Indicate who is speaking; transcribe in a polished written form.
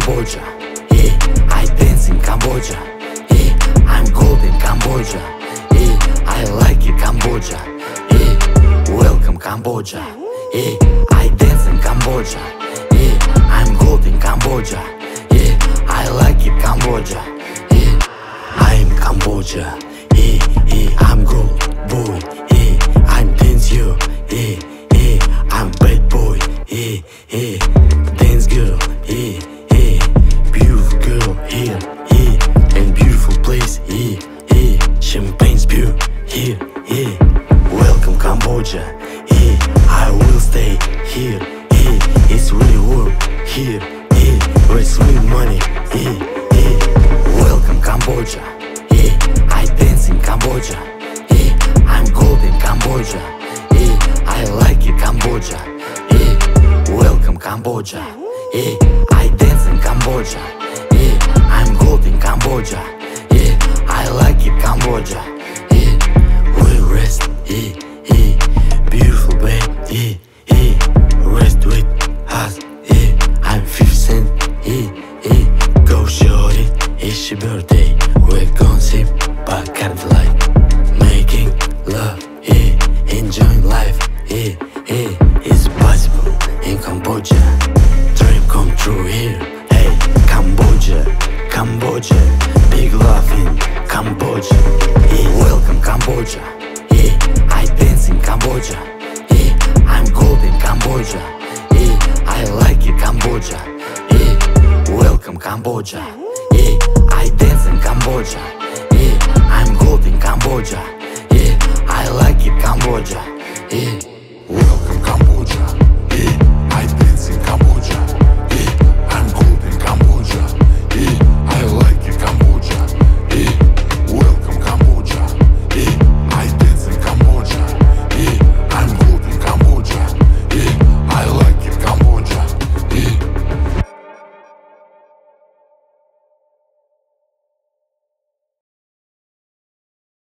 Speaker 1: Cambodia. Yeah, I dance in Cambodia. Yeah, I'm gold in Cambodia. Yeah, I like it Cambodia. Yeah, welcome Cambodia. Yeah, I dance in Cambodia. Yeah, I'm gold in Cambodia. Yeah, I like it Cambodia. Yeah, I'm Cambodia. Yeah, yeah, I'm gold boy. Yeah, I'm dance you. Yeah, yeah, I'm bad boy. Yeah, yeah, dance girl. Yeah, yeah, beautiful girl. Yeah, yeah, and beautiful place. Yeah, yeah, champagne's pure. Yeah, yeah, welcome Cambodia. Yeah, I will stay here. Yeah, it's really work here. Yeah, raise real money. Yeah, yeah, welcome Cambodia. Yeah, I dance in Cambodia. Yeah, I'm gold in Cambodia. Yeah, I like it Cambodia. Yeah, welcome Cambodia. Yeah, I dance in Cambodia. Yeah, I'm gold in Cambodia. Yeah, I like it Cambodia. Yeah, we rest. Yeah, yeah, beautiful babe. Yeah, yeah, rest with us. Yeah, I'm 50 Cent. Yeah, yeah, go shorty. It's your birthday. We're gonna sip Bacardi Light, making love. Yeah, enjoying life. Yeah, yeah, it's possible in Cambodia. Dream come true here. Hey, Cambodia, Cambodia, big love in Cambodia. Yeah, welcome Cambodia. Yeah, I dance in Cambodia. Yeah, I'm gold in Cambodia. Yeah, I like it Cambodia. Yeah, welcome Cambodia. Yeah, I dance in Cambodia. Yeah, I'm gold in Cambodia.